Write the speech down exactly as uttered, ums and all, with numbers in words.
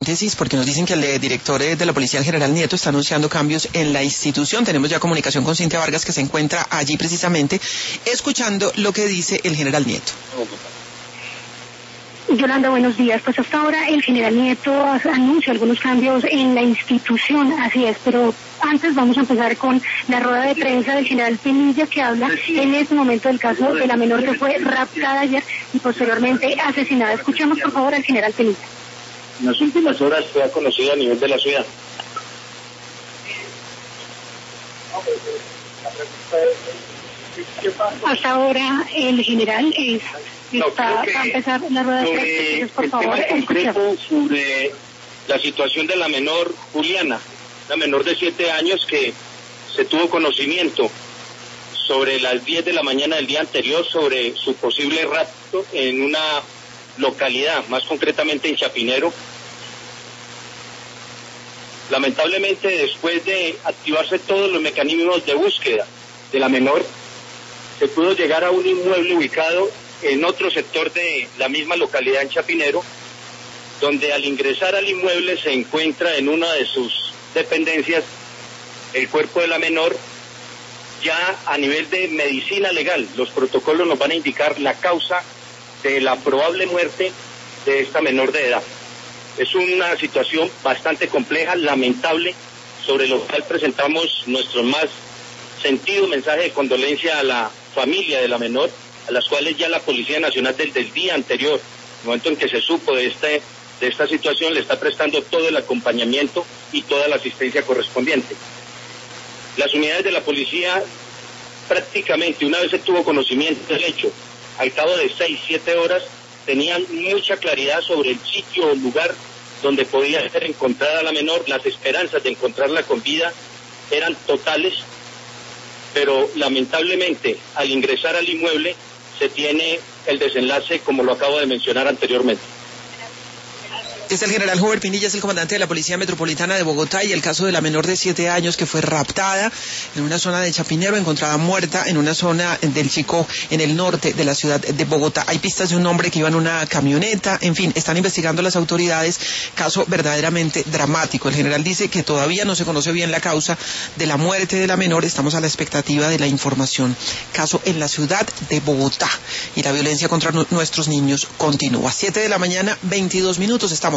paréntesis, porque nos dicen que el director de la policía, el general Nieto, está anunciando cambios en la institución. Tenemos ya comunicación con Cintia Vargas, que se encuentra allí precisamente, escuchando lo que dice el general Nieto. Yolanda, buenos días. Pues hasta ahora el general Nieto anuncia algunos cambios en la institución, así es, pero antes vamos a empezar con la rueda de prensa del general Penilla, que habla en este momento del caso de la menor que fue raptada ayer y posteriormente asesinada. Escuchemos por favor al general Penilla. En las últimas horas se ha conocido a nivel de la ciudad. Hasta ahora el general es... No, Está, creo que a empezar la rueda de prensa, por favor, el tema concreto sobre la situación de la menor Juliana, la menor de siete años que se tuvo conocimiento sobre las diez de la mañana del día anterior sobre su posible rapto en una localidad, más concretamente en Chapinero. Lamentablemente, después de activarse todos los mecanismos de búsqueda de la menor, se pudo llegar a un inmueble ubicado en otro sector de la misma localidad en Chapinero, donde al ingresar al inmueble se encuentra en una de sus dependencias el cuerpo de la menor. Ya a nivel de medicina legal, los protocolos nos van a indicar la causa de la probable muerte de esta menor de edad. Es una situación bastante compleja, lamentable, sobre lo cual presentamos nuestro más sentido mensaje de condolencia a la familia de la menor, a las cuales ya la Policía Nacional desde el día anterior, el momento en que se supo de este de esta situación, le está prestando todo el acompañamiento y toda la asistencia correspondiente. Las unidades de la policía prácticamente, una vez se tuvo conocimiento del hecho, al cabo de seis, siete horas, tenían mucha claridad sobre el sitio o lugar donde podía ser encontrada la menor. Las esperanzas de encontrarla con vida eran totales, pero lamentablemente al ingresar al inmueble se tiene el desenlace como lo acabo de mencionar anteriormente. Es el general Jover Pinilla, es el comandante de la Policía Metropolitana de Bogotá, y el caso de la menor de siete años que fue raptada en una zona de Chapinero, encontrada muerta en una zona del Chicó, en el norte de la ciudad de Bogotá. Hay pistas de un hombre que iba en una camioneta, en fin, están investigando las autoridades, caso verdaderamente dramático. El general dice que todavía no se conoce bien la causa de la muerte de la menor, estamos a la expectativa de la información. Caso en la ciudad de Bogotá, y la violencia contra nuestros niños continúa. Siete de la mañana, veintidós minutos, estamos